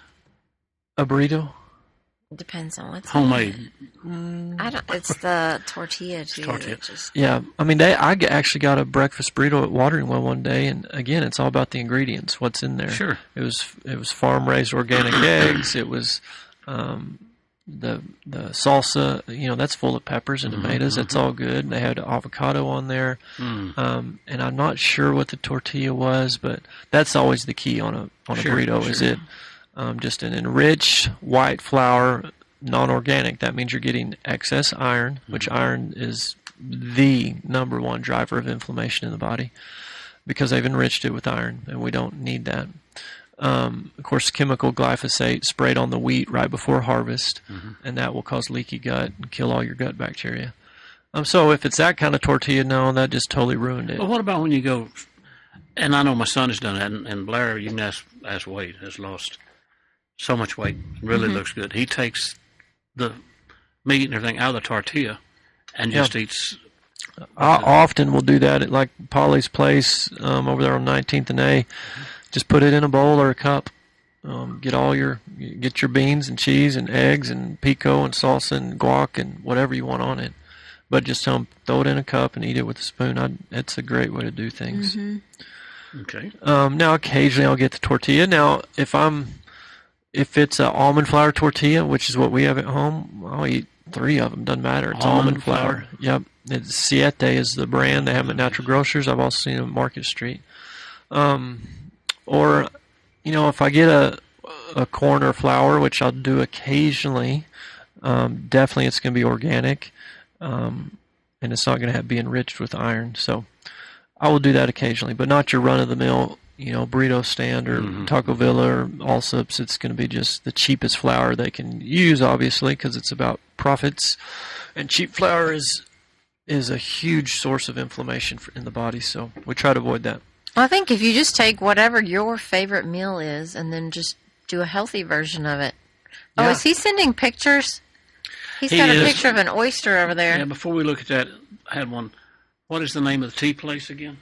a burrito. Depends on what's Homemade. in it. I don't. It's the tortilla too. tortilla. It just Yeah, I mean, they. I g- actually got a breakfast burrito at Watering Well one day, and again, it's all about the ingredients. What's in there? Sure. It was it was farm raised organic eggs. It was um, the the salsa. You know, that's full of peppers and tomatoes. Mm-hmm. That's all good. They had avocado on there, Mm. um, and I'm not sure what the tortilla was, but that's always the key on a on a Sure, burrito. Is sure. it um, just an enriched white flour? Non-organic, that means you're getting excess iron, which Mm-hmm. iron is the number one driver of inflammation in the body because they've enriched it with iron, and we don't need that. Um, of course, chemical glyphosate sprayed on the wheat right before harvest, Mm-hmm. and that will cause leaky gut and kill all your gut bacteria. Um, so if it's that kind of tortilla, no, that just totally ruined it. Well, what about when you go, and I know my son has done that, and, and Blair, you can ask, ask Wade, has lost so much weight, really Mm-hmm. looks good. He takes the meat and everything out of the tortilla and Yeah. just eats. I often will do that at like Polly's place um, over there on nineteenth and A. Just put it in a bowl or a cup. Um, get all your get your beans and cheese and eggs and pico and salsa and guac and whatever you want on it. But just tell them, throw it in a cup and eat it with a spoon. I, it's a great way to do things. Mm-hmm. Okay. Um, now occasionally I'll get the tortilla. Now if I'm if it's an almond flour tortilla, which is what we have at home, I'll eat three of them. Doesn't matter. It's almond, Almond flour. flour. Yep. It's Siete is the brand. They have them at Natural Grocers. I've also seen them at Market Street. Um, or, you know, if I get a a corn or flour, which I'll do occasionally, um, definitely it's going to be organic, um, and it's not going to have be enriched with iron. So I will do that occasionally, but not your run-of-the-mill, you know, burrito stand or Mhm. Taco Villa or Allsup's. It's going to be just the cheapest flour they can use, obviously, because it's about profits. And cheap flour is is a huge source of inflammation for, in the body, so we try to avoid that. I think if you just take whatever your favorite meal is and then just do a healthy version of it. Oh, Yeah. is he sending pictures? He's He got a is. picture of an oyster over there. Yeah, before we look at that, I had one. What is the name of the tea place again?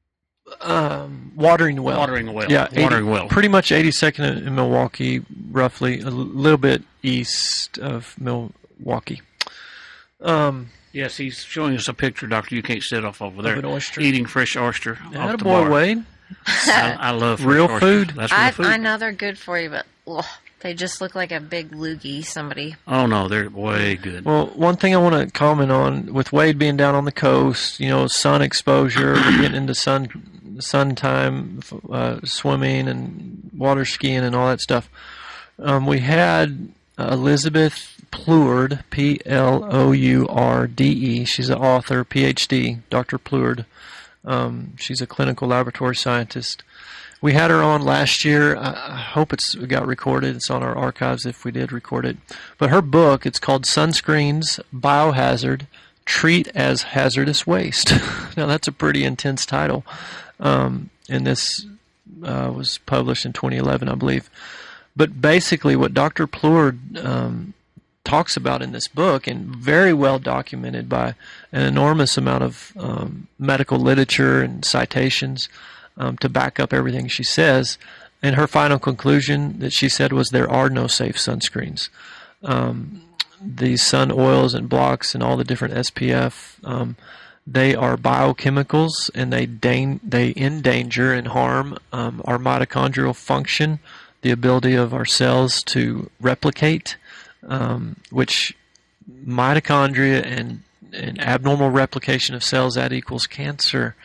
Um, Watering Well. Watering Well. Yeah, Watering eighty Well. Pretty much eighty-second in Milwaukee, roughly, a l- little bit east of Milwaukee. Um, Yes, he's showing us a picture, Doctor. You can't sit off over there. an oyster. Eating fresh oyster off the Attaboy, bar. Wade. I, I love fresh Real oysters. food? That's real I, food. I know they're good for you, but ugh, they just look like a big loogie. Somebody. Oh, no, they're way good. Well, one thing I want to comment on with Wade being down on the coast, you know, sun exposure, we're getting into sun sun time, uh, swimming and water skiing and all that stuff. Um, we had Elizabeth Plourd, P L O U R D E. She's an author, P H D, Doctor Plourd. Um, she's a clinical laboratory scientist. We had her on last year. I I hope it's it got recorded. It's on our archives if we did record it. But her book, it's called Sunscreens, Biohazard, Treat as Hazardous Waste. Now, that's a pretty intense title. Um, and this uh, was published in twenty eleven, I believe. But basically what Doctor Plourd um, talks about in this book, and very well documented by an enormous amount of um, medical literature and citations um, to back up everything she says. And her final conclusion that she said was there are no safe sunscreens. Um, these sun oils and blocks and all the different S P F, um, they are biochemicals, and they dan- they endanger and harm um, our mitochondrial function, the ability of our cells to replicate, um, which mitochondria and, and abnormal replication of cells, that equals cancer.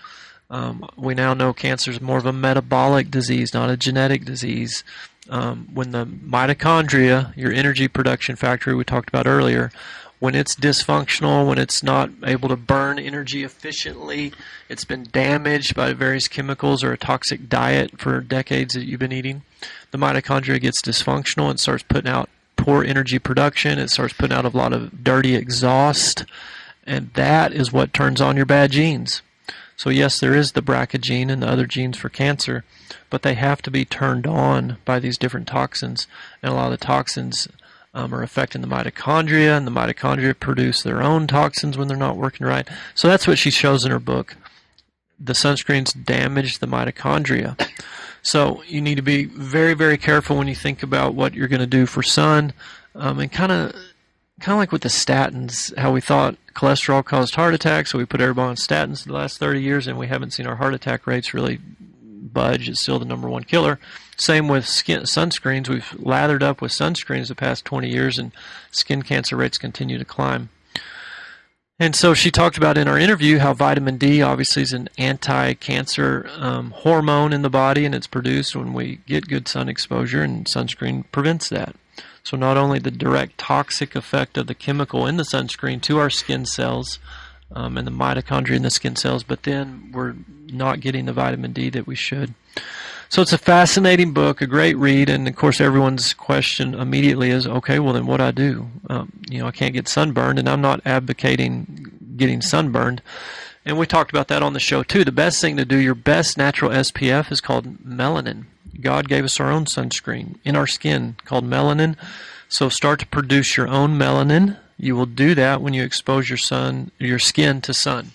Um, we now know cancer is more of a metabolic disease, not a genetic disease. Um, when the mitochondria, your energy production factory we talked about earlier, when it's dysfunctional, when it's not able to burn energy efficiently, it's been damaged by various chemicals or a toxic diet for decades that you've been eating, the mitochondria gets dysfunctional and starts putting out poor energy production. It starts putting out a lot of dirty exhaust, and that is what turns on your bad genes. So yes, there is the B R C A gene and the other genes for cancer, but they have to be turned on by these different toxins, and a lot of the toxins um, are affecting the mitochondria, and the mitochondria produce their own toxins when they're not working right. So that's what she shows in her book. The sunscreens damage the mitochondria. So you need to be very, very careful when you think about what you're going to do for sun, um, and kind of kind of like with the statins, how we thought cholesterol caused heart attacks, so we put everybody on statins for the last thirty years, and we haven't seen our heart attack rates really budge. It's still the number one killer. Same with skin sunscreens. We've lathered up with sunscreens the past twenty years, and skin cancer rates continue to climb. And so she talked about in our interview how vitamin D obviously is an anti-cancer um, hormone in the body, and it's produced when we get good sun exposure, and sunscreen prevents that. So not only the direct toxic effect of the chemical in the sunscreen to our skin cells um, and the mitochondria in the skin cells, but then we're not getting the vitamin D that we should. So it's a fascinating book, a great read, and of course everyone's question immediately is, okay, well then what do I do? Um, you know, I can't get sunburned, and I'm not advocating getting sunburned. And we talked about that on the show too. The best thing to do, your best natural S P F is called melanin. God gave us our own sunscreen in our skin called melanin. So start to produce your own melanin. You will do that when you expose your sun, your skin to sun.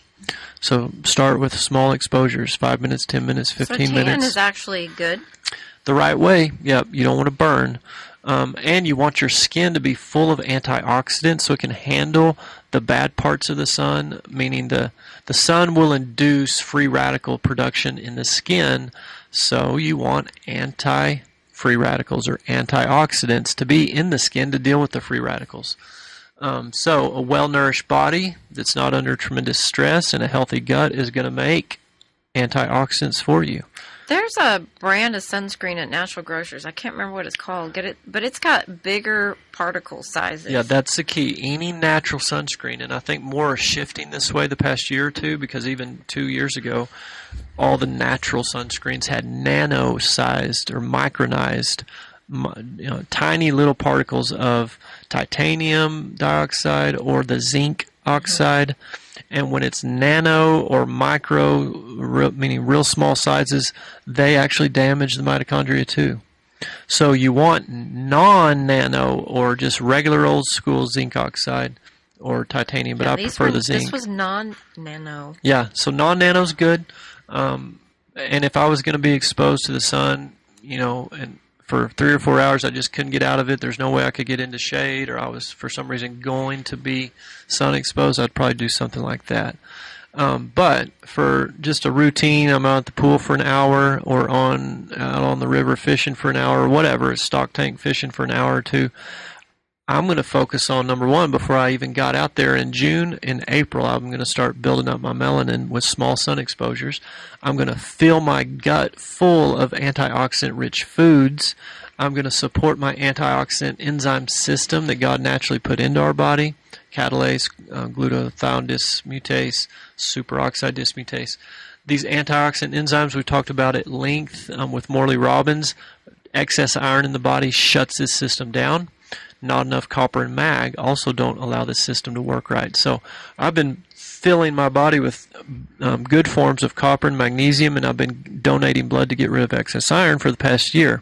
So start with small exposures, five minutes, ten minutes, fifteen so minutes. tan is actually good. The right way, yep. You don't want to burn. Um, and you want your skin to be full of antioxidants so it can handle the bad parts of the sun, meaning the, the sun will induce free radical production in the skin. So you want anti-free radicals or antioxidants to be in the skin to deal with the free radicals. Um, so a well-nourished body that's not under tremendous stress and a healthy gut is going to make antioxidants for you. There's a brand of sunscreen at Natural Grocers. I can't remember what it's called. Get it, but it's got bigger particle sizes. Yeah, that's the key. Any natural sunscreen, and I think more are shifting this way the past year or two, because even two years ago, all the natural sunscreens had nano-sized or micronized, you know, tiny little particles of titanium dioxide or the zinc oxide. Mm-hmm. And when it's nano or micro, real, meaning real small sizes, they actually damage the mitochondria too. So you want non-nano or just regular old school zinc oxide or titanium, but yeah, I prefer were, the zinc. This was non-nano. Yeah, so non-nano is good. Um, and if I was going to be exposed to the sun, you know, and for three or four hours I just couldn't get out of it, there's no way I could get into shade, or I was for some reason going to be sun exposed, I'd probably do something like that. Um, but for just a routine, I'm out at the pool for an hour, or on out on the river fishing for an hour, or whatever, stock tank fishing for an hour or two, I'm going to focus on, number one, before I even got out there in June and April, I'm going to start building up my melanin with small sun exposures. I'm going to fill my gut full of antioxidant-rich foods. I'm going to support my antioxidant enzyme system that God naturally put into our body, catalase, uh, glutathione dismutase, superoxide dismutase. These antioxidant enzymes we've talked about at length um, with Morley Robbins. Excess iron in the body shuts this system down. Not enough copper and mag also don't allow the system to work right. So I've been filling my body with um, good forms of copper and magnesium, and I've been donating blood to get rid of excess iron for the past year.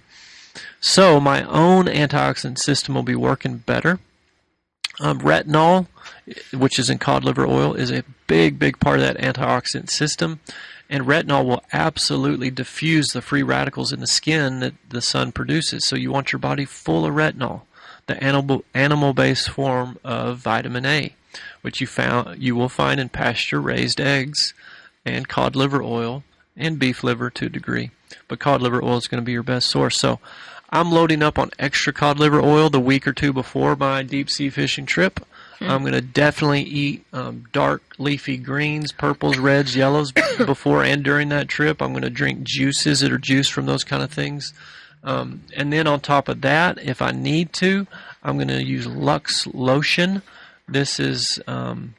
So my own antioxidant system will be working better. Um, retinol, which is in cod liver oil, is a big, big part of that antioxidant system. And retinol will absolutely diffuse the free radicals in the skin that the sun produces. So you want your body full of retinol, the animal animal-based form of vitamin A, which you found you will find in pasture-raised eggs and cod liver oil and beef liver to a degree. But cod liver oil is going to be your best source. So I'm loading up on extra cod liver oil the week or two before my deep sea fishing trip. Hmm. I'm going to definitely eat um, dark leafy greens, purples, reds, yellows before and during that trip. I'm going to drink juices that are juiced from those kind of things. Um, and then on top of that, if I need to, I'm going to use Lux Lotion. This is um,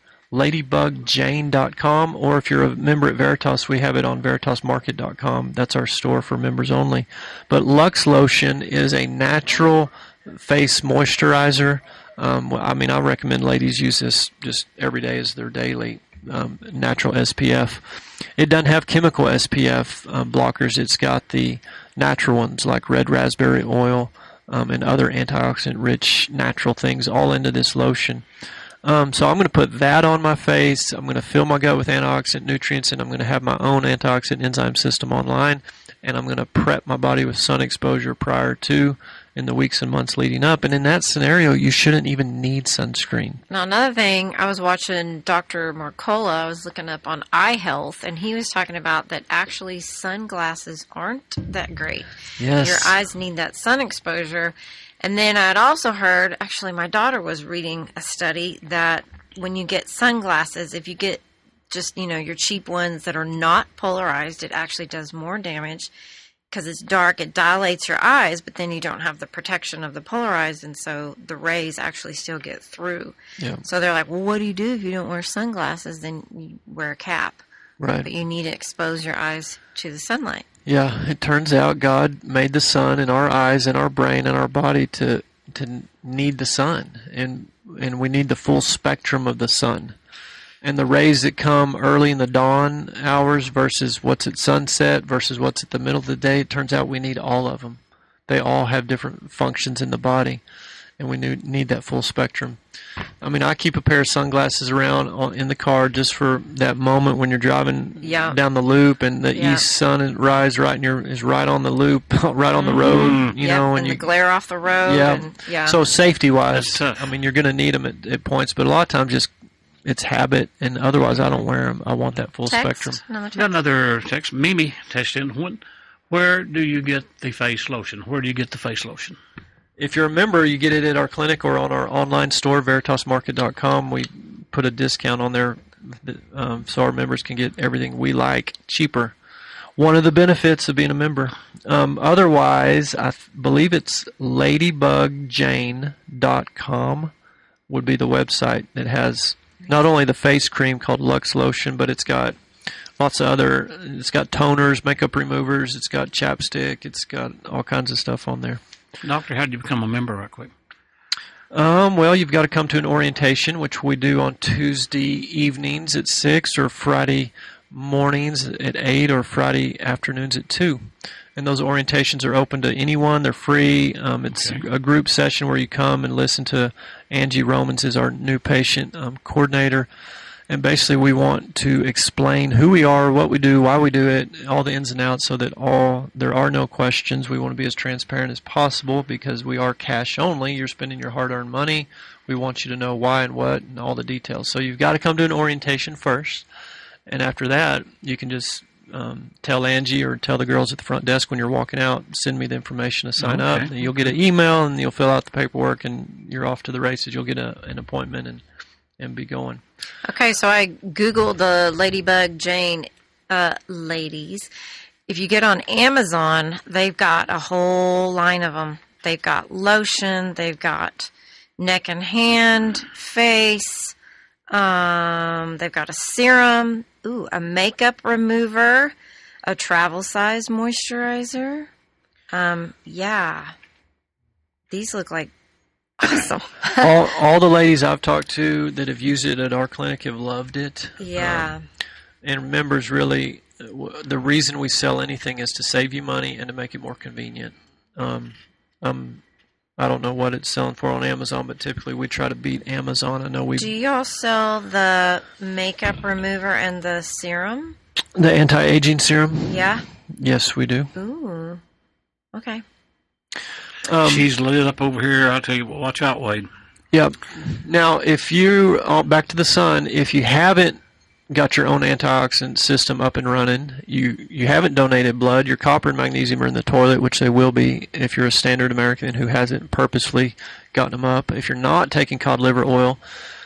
ladybug jane dot com, or if you're a member at Veritas, we have it on veritas market dot com. That's our store for members only. But Lux Lotion is a natural face moisturizer. Um, I mean, I recommend ladies use this just every day as their daily um, natural S P F. It doesn't have chemical S P F um, blockers. It's got the natural ones like red raspberry oil um, and other antioxidant-rich natural things all into this lotion. Um, so I'm going to put that on my face. I'm going to fill my gut with antioxidant nutrients, and I'm going to have my own antioxidant enzyme system online. And I'm going to prep my body with sun exposure prior to in the weeks and months leading up. And in that scenario, you shouldn't even need sunscreen. Now, another thing, I was watching Doctor Marcola. I was looking up on eye health, and he was talking about that actually sunglasses aren't that great. Yes. Your eyes need that sun exposure. And then I'd also heard, actually, my daughter was reading a study that when you get sunglasses, if you get just, you know, your cheap ones that are not polarized, it actually does more damage because it's dark. It dilates your eyes, but then you don't have the protection of the polarized, and so the rays actually still get through. Yeah. So they're like, well, what do you do if you don't wear sunglasses? Then you wear a cap. Right. But you need to expose your eyes to the sunlight. Yeah, it turns out God made the sun in our eyes and our brain and our body to to need the sun, and and we need the full spectrum of the sun. And the rays that come early in the dawn hours versus what's at sunset versus what's at the middle of the day, it turns out we need all of them. They all have different functions in the body, and we need that full spectrum. I mean, I keep a pair of sunglasses around on, in the car just for that moment when you're driving yeah. down the loop and the yeah. east sun rise right in your, is right on the loop, right on the road. Mm-hmm. You yep, know, and, and the you, glare off the road. Yeah. And, yeah. So safety-wise, I mean, you're going to need them at, at points, but a lot of times just it's habit, and otherwise I don't wear them. I want that full text, spectrum. Another text. Got another text. Mimi text in. When, where do you get the face lotion? Where do you get the face lotion? If you're a member, you get it at our clinic or on our online store, veritas market dot com. We put a discount on there um, so our members can get everything we like cheaper. One of the benefits of being a member. Um, otherwise, I th- believe it's ladybug jane dot com would be the website that has not only the face cream called Lux Lotion, but it's got lots of other, it's got toners, makeup removers, it's got chapstick, it's got all kinds of stuff on there. Doctor, how did you become a member right quick? Um, well, you've got to come to an orientation, which we do on Tuesday evenings at six or Friday mornings at eight or Friday afternoons at two. And those orientations are open to anyone. They're free. Um, it's okay. a group session where you come and listen to Angie Romans is our new patient um, coordinator. And basically we want to explain who we are, what we do, why we do it, all the ins and outs so that all there are no questions. We want to be as transparent as possible because we are cash only. You're spending your hard-earned money. We want you to know why and what and all the details. So you've got to come to an orientation first. And after that, you can just um, tell Angie or tell the girls at the front desk when you're walking out, send me the information to sign okay. up. And you'll get an email and you'll fill out the paperwork and you're off to the races. You'll get a, an appointment and, and be going. Okay, so I Googled the Ladybug Jane uh, ladies. If you get on Amazon, they've got a whole line of them. They've got lotion, they've got neck and hand, face, um, they've got a serum, ooh, a makeup remover, a travel size moisturizer. Um, yeah, these look like awesome. all, all the ladies I've talked to that have used it at our clinic have loved it. Yeah. Um, and members really, the reason we sell anything is to save you money and to make it more convenient. Um, um, I don't know what it's selling for on Amazon, but typically we try to beat Amazon. I know we Do y'all sell the makeup remover and the serum? The anti-aging serum? Yeah. Yes, we do. Ooh. Okay. Um, She's lit up over here. I'll tell you what, watch out, Wade. Yep. Now, if you, oh, back to the sun, if you haven't got your own antioxidant system up and running. You you haven't donated blood. Your copper and magnesium are in the toilet, which they will be if you're a standard American who hasn't purposefully gotten them up. If you're not taking cod liver oil,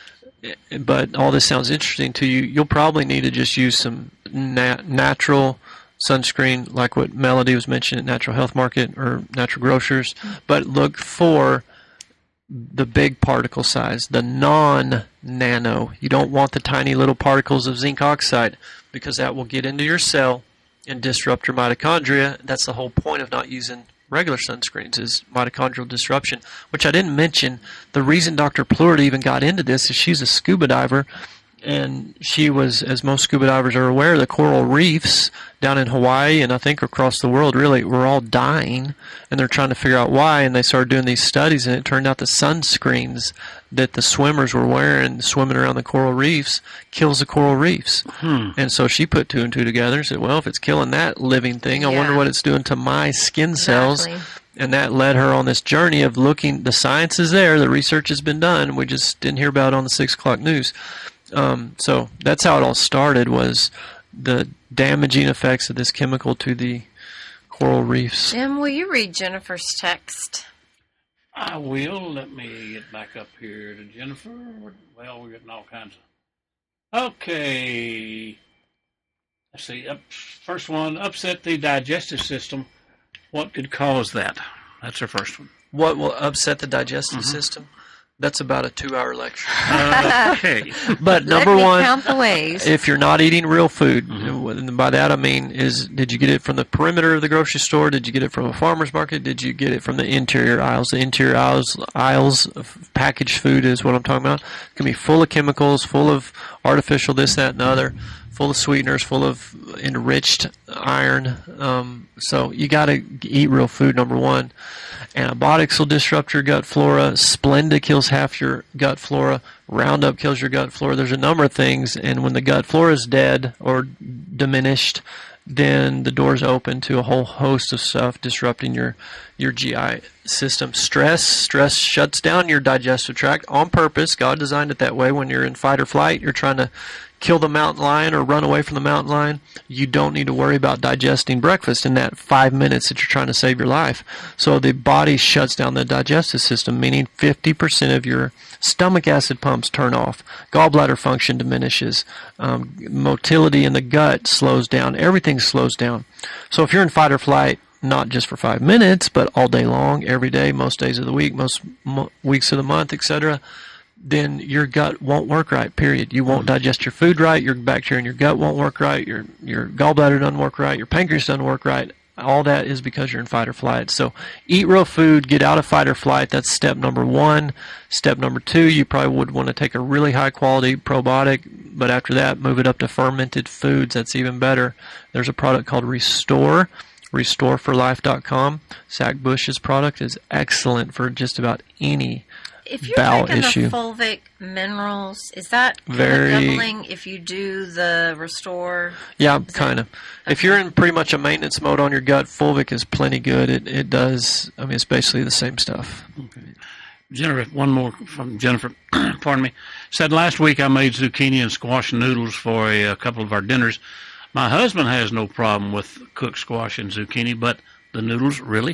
but all this sounds interesting to you, you'll probably need to just use some nat- natural sunscreen, like what Melody was mentioning at Natural Health Market or Natural Grocers. But look for the big particle size, the non-nano. You don't want the tiny little particles of zinc oxide, because that will get into your cell and disrupt your mitochondria. That's the whole point of not using regular sunscreens, is mitochondrial disruption, which I didn't mention. The reason Doctor Plurd even got into this is she's a scuba diver, and she was, as most scuba divers are aware, the coral reefs down in Hawaii and I think across the world really were all dying, and they're trying to figure out why, and they started doing these studies, and it turned out the sunscreens that the swimmers were wearing swimming around the coral reefs kills the coral reefs. Hmm. And so she put two and two together and said, well, if it's killing that living thing, I Yeah. wonder what it's doing to my skin cells. Exactly. And that led her on this journey of looking. The science is there, the research has been done, we just didn't hear about it on the six o'clock news. Um, so that's how it all started, was the damaging effects of this chemical to the coral reefs. Jim, will you read Jennifer's text? I will. Let me get back up here to Jennifer. Well, we're getting all kinds of... Okay. Let's see. Up, first one, upset the digestive system. What could cause that? That's our first one. What will upset the digestive Mm-hmm. system? That's about a two-hour lecture. Okay. But number Let me one, count the ways. if you're not eating real food, Mhm. and by that I mean is, did you get it from the perimeter of the grocery store? Did you get it from a farmer's market? Did you get it from the interior aisles? The interior aisles, aisles of packaged food is what I'm talking about. It can be full of chemicals, full of artificial this, that, and the other, full of sweeteners, full of enriched iron. Um, so you got to eat real food, number one. Antibiotics will disrupt your gut flora. Splenda kills half your gut flora. Roundup kills your gut flora. There's a number of things, and when the gut flora is dead or diminished, then the door's open to a whole host of stuff disrupting your your G I system. Stress, stress shuts down your digestive tract on purpose. God designed it that way. When you're in fight or flight, you're trying to kill the mountain lion or run away from the mountain lion, you don't need to worry about digesting breakfast in that five minutes that you're trying to save your life. So the body shuts down the digestive system, meaning fifty percent of your stomach acid pumps turn off. Gallbladder function diminishes. Um, motility in the gut slows down. Everything slows down. So if you're in fight or flight, not just for five minutes, but all day long, every day, most days of the week, most mo- weeks of the month, et cetera, then your gut won't work right, period. You won't digest your food right, your bacteria in your gut won't work right, your your gallbladder doesn't work right, your pancreas doesn't work right. All that is because you're in fight or flight. So eat real food, get out of fight or flight. That's step number one. Step number two, you probably would want to take a really high quality probiotic, but after that, move it up to fermented foods. That's even better. There's a product called Restore, restore for life dot com. Zach Bush's product is excellent for just about any If you're bowel taking issue. the fulvic minerals, is that kind Very- of doubling if you do the restore? Yeah, Is kind it- of. If you're in pretty much a maintenance mode on your gut, Fulvic is plenty good. It it does. I mean, it's basically the same stuff. Jennifer, one more from Jennifer. Pardon me. Said last week I made zucchini and squash noodles for a, a couple of our dinners. My husband has no problem with cooked squash and zucchini, but the noodles, really?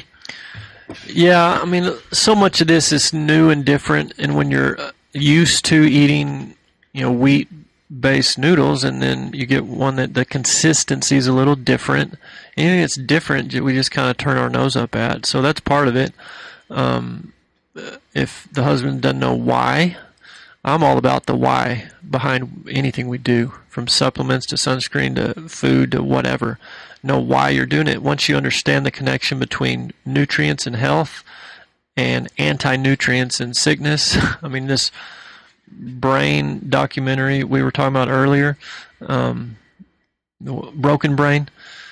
Yeah, I mean, so much of this is new and different, and when you're uh, used to eating, you know, wheat-based noodles, and then you get one that the consistency is a little different. Anything that's different, we just kind of turn our nose up at. So that's part of it. Um, if the husband doesn't know why, I'm all about the why behind anything we do, from supplements to sunscreen to food to whatever. Know why you're doing it. Once you understand the connection between nutrients and health and anti-nutrients and sickness, I mean, this brain documentary we were talking about earlier, um, Broken Brain,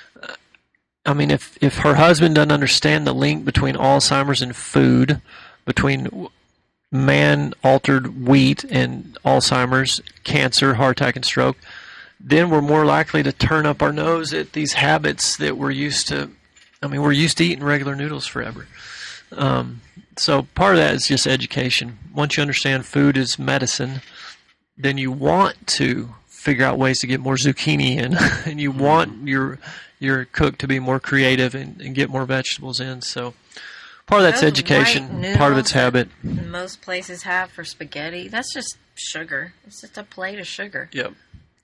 I mean, if, if her husband doesn't understand the link between Alzheimer's and food, between man-altered wheat and Alzheimer's, cancer, heart attack, and stroke, then we're more likely to turn up our nose at these habits that we're used to. I mean, we're used to eating regular noodles forever. Um, so part of that is just education. Once you understand food is medicine, then you want to figure out ways to get more zucchini in, and you want your your cook to be more creative and, and get more vegetables in. So part of that's Those education, white part of it's noodles habit. that most places have for spaghetti. That's just sugar. It's just a plate of sugar. Yep.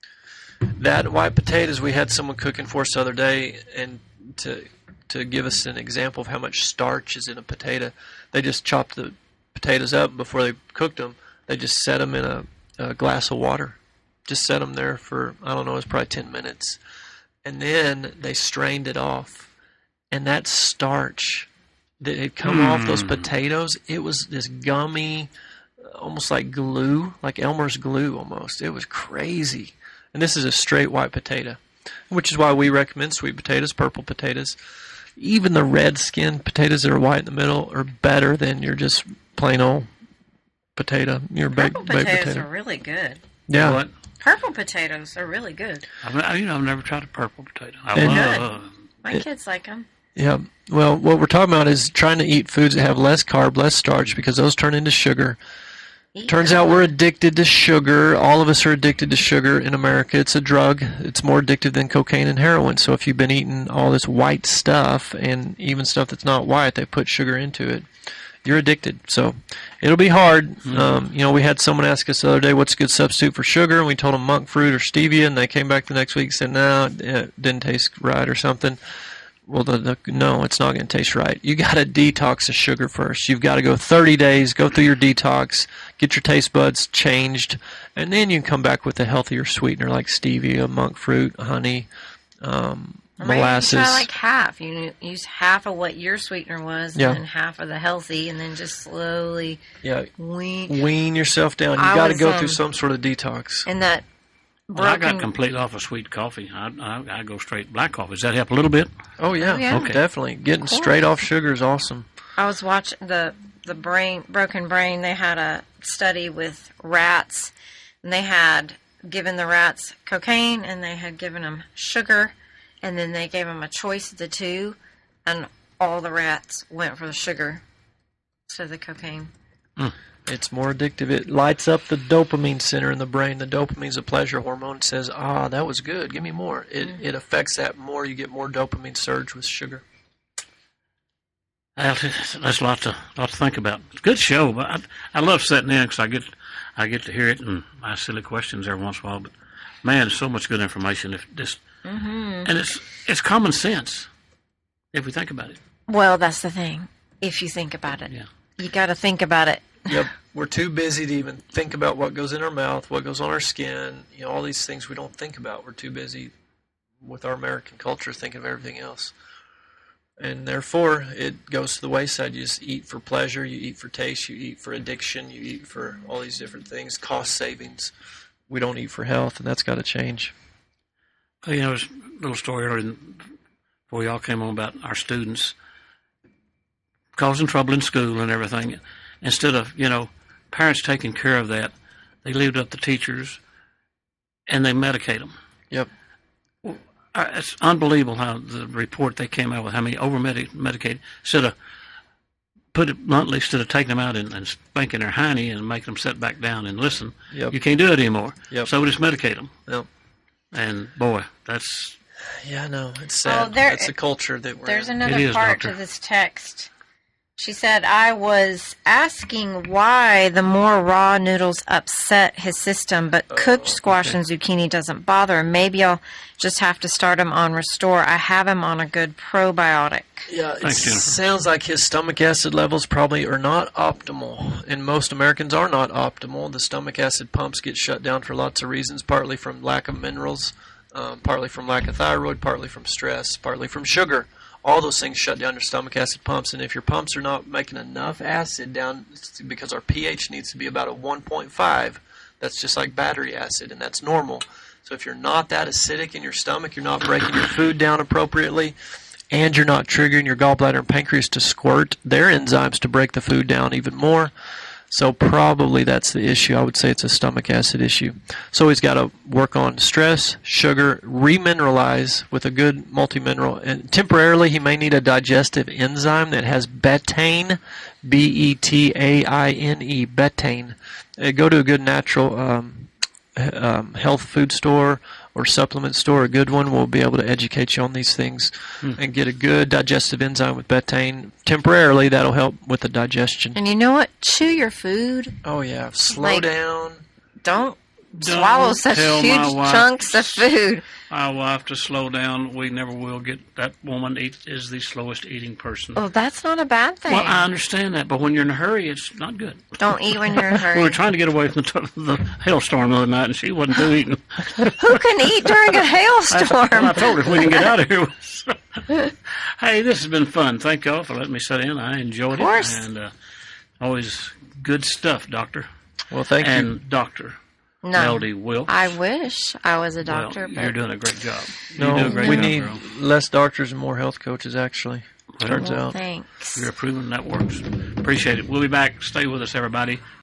That and white potatoes, we had someone cooking for us the other day, and to to give us an example of how much starch is in a potato, they just chopped the potatoes up before they cooked them. They just set them in a, a glass of water. Just set them there for, I don't know, it was probably ten minutes. And then they strained it off. And that starch that had come mm. off those potatoes, it was this gummy, almost like glue, like Elmer's glue almost. It was crazy. And this is a straight white potato, which is why we recommend sweet potatoes, purple potatoes. Even the red skinned potatoes that are white in the middle are better than your just plain old potato. Your baked, Purple baked potatoes potato. are really good. Yeah. What? Purple potatoes are really good. I've, you know, I've never tried a purple potato. I And- love. My It- kids like them. Yeah. Well, what we're talking about is trying to eat foods that have less carb, less starch, because those turn into sugar. Turns out we're addicted to sugar. All of us are addicted to sugar in America. It's a drug. It's more addictive than cocaine and heroin. So if you've been eating all this white stuff, and even stuff that's not white, they put sugar into it, you're addicted. So it'll be hard. Mm-hmm. Um, you know, we had someone ask us the other day, what's a good substitute for sugar? And we told them monk fruit or stevia, and they came back the next week and said, no, it didn't taste right or something. Well, the, the, no, it's not going to taste right. You got to detox the sugar first. You've got to go thirty days, go through your detox, get your taste buds changed, and then you can come back with a healthier sweetener like stevia, monk fruit, honey, um, Or maybe molasses. you try like half. You use half of what your sweetener was, Yeah. and then half of the healthy, and then just slowly yeah, wean. wean yourself down. You I got to was, go um, through some sort of detox. And that Well, I broken. got completely off of sweet coffee. I, I, I go straight black coffee. Does that help a little bit? Oh yeah, Oh, yeah. Okay. definitely. Getting course. straight off sugar is awesome. I was watching the the brain broken brain. They had a study with rats, and they had given the rats cocaine, and they had given them sugar, and then they gave them a choice of the two, and all the rats went for the sugar instead of the cocaine. It's more addictive. It lights up the dopamine center in the brain. The dopamine's a pleasure hormone. It says, ah, that was good. Give me more. It Mm. it affects that more. You get more dopamine surge with sugar. Well, that's a lot to, lot to think about. It's a good show, but I, I love sitting in because I get, I get to hear it and ask silly questions every once in a while. But man, there's so much good information. If this, Mm-hmm. and it's it's common sense if we think about it. Well, that's the thing. If you think about it, Yeah. you got to think about it. Yep. We're too busy to even think about what goes in our mouth, what goes on our skin. You know, all these things we don't think about. We're too busy with our American culture thinking of everything else. And therefore, it goes to the wayside. You just eat for pleasure, you eat for taste, you eat for addiction, you eat for all these different things, cost savings. We don't eat for health, and that's got to change. Well, you know, there's a little story earlier before y'all came on about our students causing trouble in school and everything. Instead of, you know, parents taking care of that, they leave it up to teachers and they medicate them. Yep. Uh, It's unbelievable how the report they came out with, how many over-medicated, instead of, put it bluntly, instead of taking them out and, and spanking their hiney and making them sit back down and listen, Yep. you can't do it anymore. Yep. So we just medicate them. Yep. And, boy, that's, Yeah, I know. It's sad. Oh, there- That's the culture that we're There's in. another It is, part Doctor. to this text. She said, I was asking why the more raw noodles upset his system, but cooked squash okay. and zucchini doesn't bother him. Maybe I'll just have to start him on Restore. I have him on a good probiotic. Yeah, it Thanks, Jennifer. sounds like his stomach acid levels probably are not optimal, and most Americans are not optimal. The stomach acid pumps get shut down for lots of reasons, partly from lack of minerals, um, partly from lack of thyroid, partly from stress, partly from sugar. All those things shut down your stomach acid pumps, and if your pumps are not making enough acid down, it's because our pH needs to be about a one point five, that's just like battery acid, and that's normal. So if you're not that acidic in your stomach, you're not breaking your food down appropriately, and you're not triggering your gallbladder and pancreas to squirt their enzymes to break the food down even more. So probably that's the issue. I would say it's a stomach acid issue. So he's got to work on stress, sugar, remineralize with a good multi-mineral. And temporarily he may need a digestive enzyme that has betaine, B E T A I N E, betaine. Uh, go to a good natural um, um, health food store or supplement store, a good one, will be able to educate you on these things Hmm. and get a good digestive enzyme with betaine. Temporarily, that'll help with the digestion. And you know what? Chew your food. Oh, yeah. Slow Like- down. Don't, Don't swallow such tell huge my wife- chunks of food. My wife to slow down. We never will get. That woman eat, is the slowest eating person. Oh, that's not a bad thing. Well, I understand that, but when you're in a hurry, it's not good. Don't eat when you're in a We hurry. were trying to get away from the, the hailstorm the other night, and she wasn't through eating. Who can eat during a That's hailstorm? what I told her, if we can get out of here. Hey, this has been fun. Thank y'all for letting me sit in. I enjoyed Of course. it. And uh, always good stuff, Doctor. Well, thank you. And Doctor No. Melody Wilkes. I wish I was a doctor, well, but you're doing a great job. No, you do a great we job, need girl. less doctors and more health coaches, actually. Turns well, out. thanks. You're proving that works. Appreciate it. We'll be back. Stay with us, everybody.